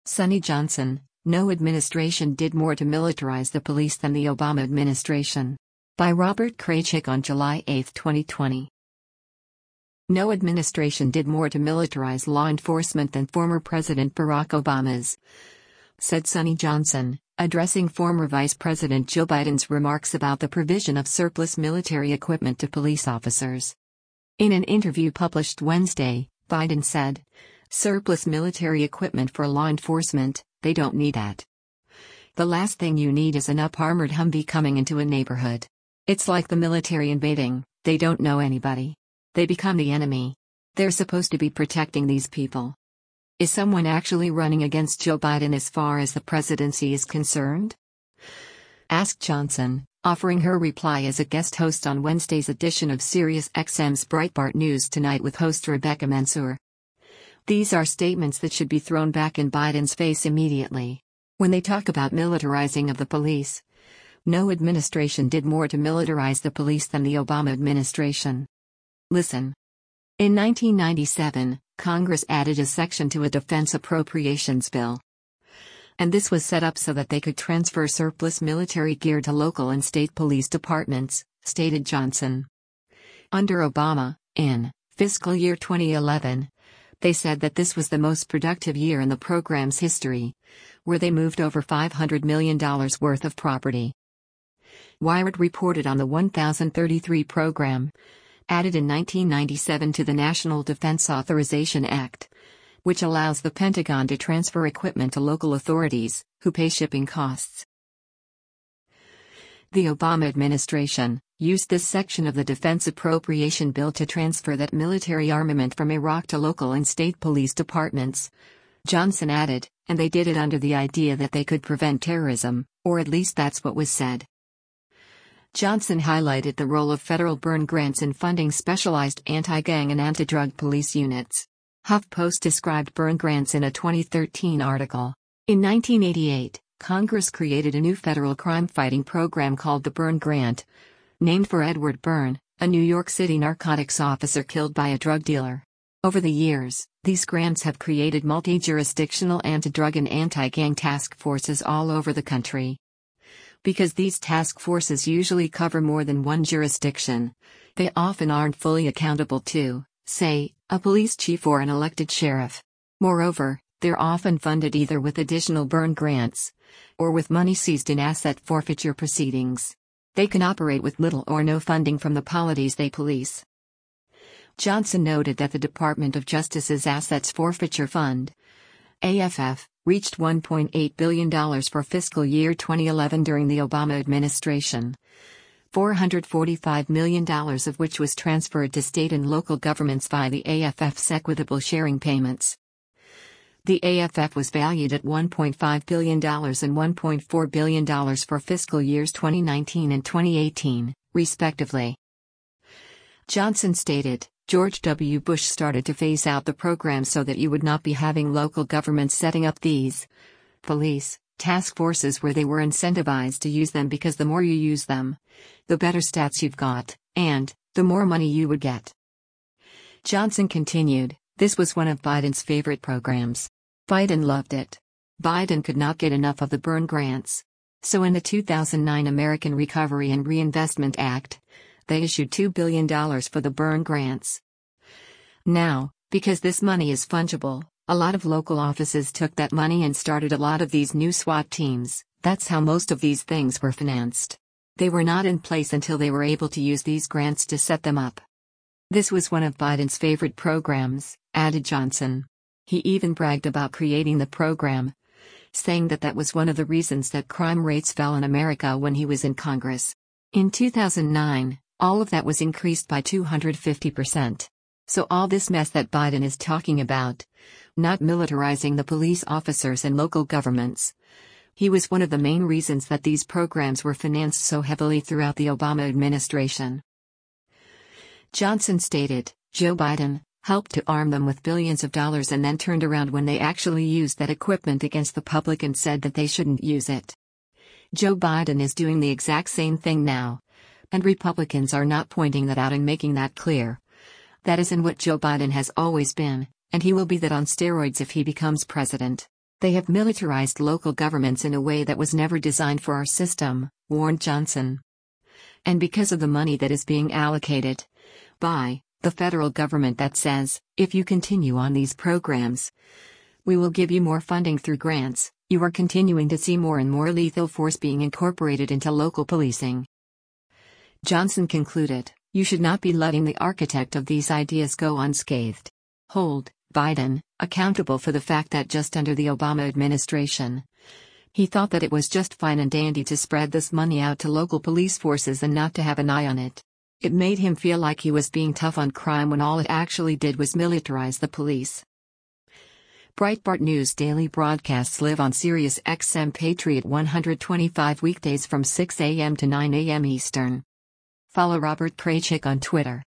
Sonny Johnson, no administration did more to militarize the police than the Obama administration. By Robert Kraychik on July 8, 2020. No administration did more to militarize law enforcement than former President Barack Obama's, said Sonny Johnson, addressing former Vice President Joe Biden's remarks about the provision of surplus military equipment to police officers. In an interview published Wednesday, Biden said, "Surplus military equipment for law enforcement, they don't need that. The last thing you need is an up-armored Humvee coming into a neighborhood. It's like the military invading, they don't know anybody. They become the enemy. They're supposed to be protecting these people." Is someone actually running against Joe Biden as far as the presidency is concerned? Asked Johnson, offering her reply as a guest host on Wednesday's edition of Sirius XM's Breitbart News Tonight with host Rebecca Mansour. These are statements that should be thrown back in Biden's face immediately. When they talk about militarizing of the police, no administration did more to militarize the police than the Obama administration. Listen. In 1997, Congress added a section to a defense appropriations bill. And this was set up so that they could transfer surplus military gear to local and state police departments, stated Johnson. Under Obama, in fiscal year 2011, they said that this was the most productive year in the program's history, where they moved over $500 million worth of property. Wired reported on the 1033 program, added in 1997 to the National Defense Authorization Act, which allows the Pentagon to transfer equipment to local authorities, who pay shipping costs. The Obama administration used this section of the Defense Appropriation Bill to transfer that military armament from Iraq to local and state police departments. Johnson added, and they did it under the idea that they could prevent terrorism, or at least that's what was said. Johnson highlighted the role of federal burn grants in funding specialized anti-gang and anti-drug police units. HuffPost described burn grants in a 2013 article. In 1988, Congress created a new federal crime-fighting program called the Burn Grant, named for Edward Byrne, a New York City narcotics officer killed by a drug dealer. Over the years, these grants have created multi-jurisdictional anti-drug and anti-gang task forces all over the country. Because these task forces usually cover more than one jurisdiction, they often aren't fully accountable to, say, a police chief or an elected sheriff. Moreover, they're often funded either with additional burn grants or with money seized in asset forfeiture proceedings. They can operate with little or no funding from the polities they police. Johnson noted that the Department of Justice's Assets Forfeiture Fund, AFF, reached $1.8 billion for fiscal year 2011 during the Obama administration, $445 million of which was transferred to state and local governments via the AFF's equitable sharing payments. The AFF was valued at $1.5 billion and $1.4 billion for fiscal years 2019 and 2018, respectively. Johnson stated, George W. Bush started to phase out the program so that you would not be having local governments setting up these police task forces where they were incentivized to use them because the more you use them, the better stats you've got, and the more money you would get. Johnson continued, this was one of Biden's favorite programs. Biden loved it. Biden could not get enough of the burn grants. So in the 2009 American Recovery and Reinvestment Act, they issued $2 billion for the burn grants. Now, because this money is fungible, a lot of local offices took that money and started a lot of these new SWAT teams. That's how most of these things were financed. They were not in place until they were able to use these grants to set them up. This was one of Biden's favorite programs, added Johnson. He even bragged about creating the program, saying that that was one of the reasons that crime rates fell in America when he was in Congress. In 2009, all of that was increased by 250%. So all this mess that Biden is talking about, not militarizing the police officers and local governments, he was one of the main reasons that these programs were financed so heavily throughout the Obama administration. Johnson stated, Joe Biden helped to arm them with billions of dollars and then turned around when they actually used that equipment against the public and said that they shouldn't use it. Joe Biden is doing the exact same thing now, and Republicans are not pointing that out and making that clear. That isn't what Joe Biden has always been, and he will be that on steroids if he becomes president. They have militarized local governments in a way that was never designed for our system, warned Johnson. And because of the money that is being allocated by the federal government that says, if you continue on these programs, we will give you more funding through grants, you are continuing to see more and more lethal force being incorporated into local policing. Johnson concluded, you should not be letting the architect of these ideas go unscathed. Hold Biden accountable for the fact that just under the Obama administration, he thought that it was just fine and dandy to spread this money out to local police forces and not to have an eye on it. It made him feel like he was being tough on crime when all it actually did was militarize the police. Breitbart News daily broadcasts live on Sirius XM Patriot 125 weekdays from 6 a.m. to 9 a.m. Eastern. Follow Robert Kraychik on Twitter.